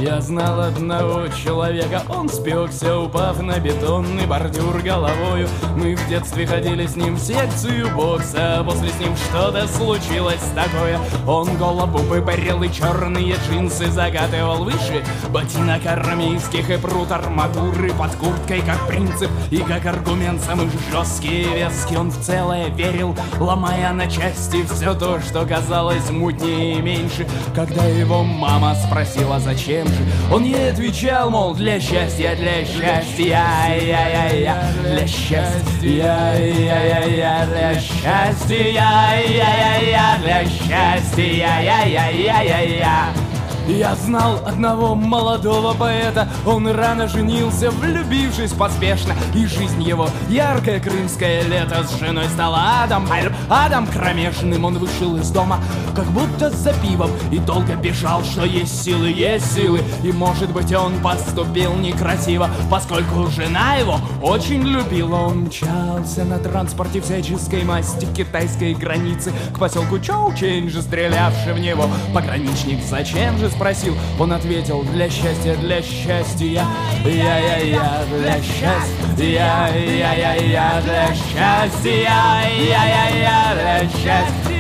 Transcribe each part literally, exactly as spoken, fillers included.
Я знал одного человека, он спекся, упав на бетонный бордюр головою. Мы в детстве ходили с ним в секцию бокса, после с ним что-то случилось такое. Он голубой парил и черные джинсы закатывал выше ботинок армейских и прут арматуры под курткой, как принцип и как аргумент самый жесткий и веский. Он в целое верил, ломая на части все то, что казалось мутнее и меньше. Когда его мама спросила, зачем же, он ей отвечал, мол, для счастья, для счастья, я-я-я, для счастья, я-я-я, для счастья, я-я-я, для счастья, я-я-я-я-я. Я знал одного молодого поэта, он рано женился, влюбившись поспешно, и жизнь его яркое крымское лето. С женой стала адом, адом кромешным. Он вышел из дома, как будто за пивом, и долго бежал, что есть силы, есть силы. И может быть он поступил некрасиво, поскольку жена его очень любила. Он мчался на транспорте всяческой масти к китайской границе, к поселку Чоу-Ченджи, стрелявший в него пограничник. Зачем же, спросил, он ответил, для счастья, для счастья, я-я-я, для счастья, я-я-я, для счастья, я-я-я, для счастья,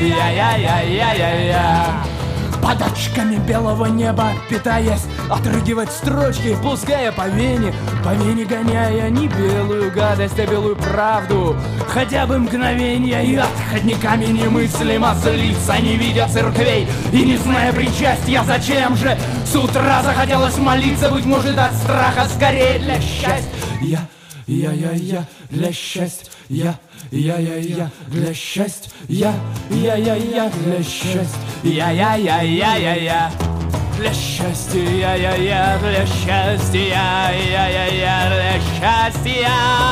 я-я-я-я-я-я. Под очками белого неба питаясь, отрыгивать строчки, пуская по вене, по вене гоняя не белую гадость, а белую правду. Хотя бы мгновенье и отходниками немыслимо злиться, не видя церквей и не зная причастия. Зачем же с утра захотелось молиться, быть может от страха, скорее для счастья. Я, я-я-я, для счастья, я, я-я-я, для счастья, я, я-я-я, для счастья, я-я-я-я-я-я. Для счастья, я-я-я, для счастья, я-я-я, для счастья.